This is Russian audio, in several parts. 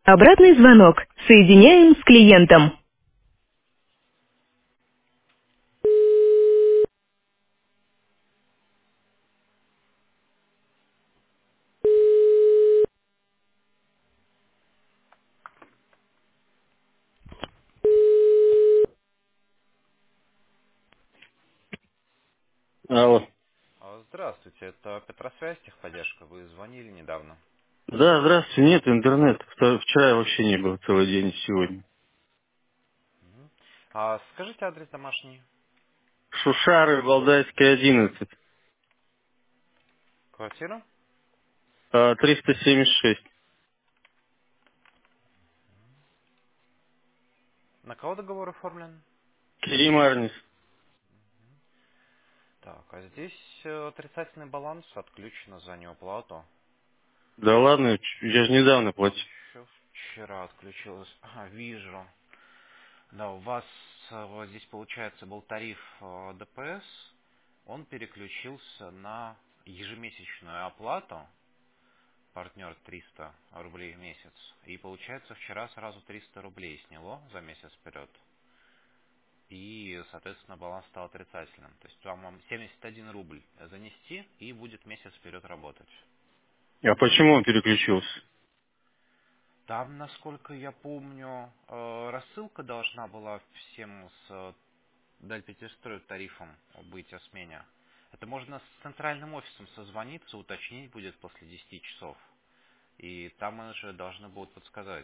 Обратный звонок. Соединяем с клиентом. Алло. Здравствуйте, это Петросвязь, техподдержка. Вы звонили недавно. Да, здравствуйте. Нет интернета. Вчера вообще не было целый день, и сегодня. Мгм. Скажите адрес домашний. Шушары, Валдайская, 11. Квартира? 376. На кого договор оформлен? Керим Арнис. Так, а здесь отрицательный баланс, отключено за неуплату. Да ладно, я же недавно платил. Еще вчера отключилось. Ага, вижу. Да, у вас вот здесь, получается, был тариф ДПС. Он переключился на ежемесячную оплату. Партнер 300 рублей в месяц. И получается, вчера сразу 300 рублей сняло за месяц вперед. И, соответственно, баланс стал отрицательным. То есть вам 71 рубль занести, и будет месяц вперед работать. А почему он переключился? Там, насколько я помню, рассылка должна была всем с Дальпетерстрой тарифом быть о смене. Это можно с центральным офисом созвониться, уточнить будет после 10 часов. И там менеджеры должны будут подсказать.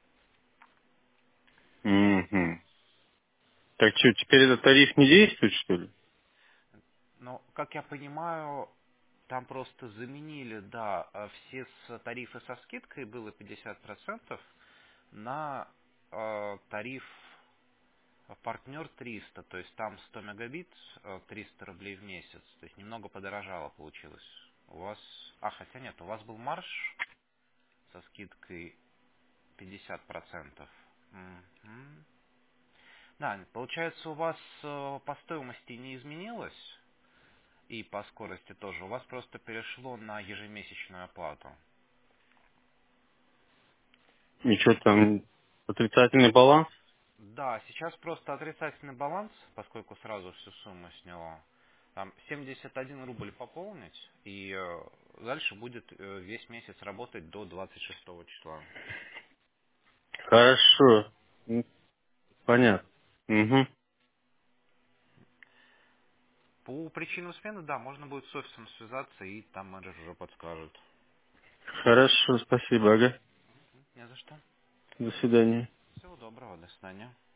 Угу. Так что, теперь этот тариф не действует, что ли? Но, как я понимаю, там просто заменили, да, все тарифы со скидкой было 50% на тариф партнер 300, то есть там 100 мегабит, 300 рублей в месяц, то есть немного подорожало получилось. У вас, хотя нет, у вас был марж со скидкой 50%. Мгм. Да, получается, у вас по стоимости не изменилось, и по скорости тоже. У вас просто перешло на ежемесячную оплату. И что там, отрицательный баланс? Да, сейчас просто отрицательный баланс, поскольку сразу всю сумму сняло. Там 71 рубль пополнить, и дальше будет весь месяц работать до 26 числа. Хорошо. Понятно. Угу. По причинам смены, да, можно будет с офисом связаться, и там менеджер уже подскажет. Хорошо, спасибо, ага. Не за что. До свидания. Всего доброго, до свидания.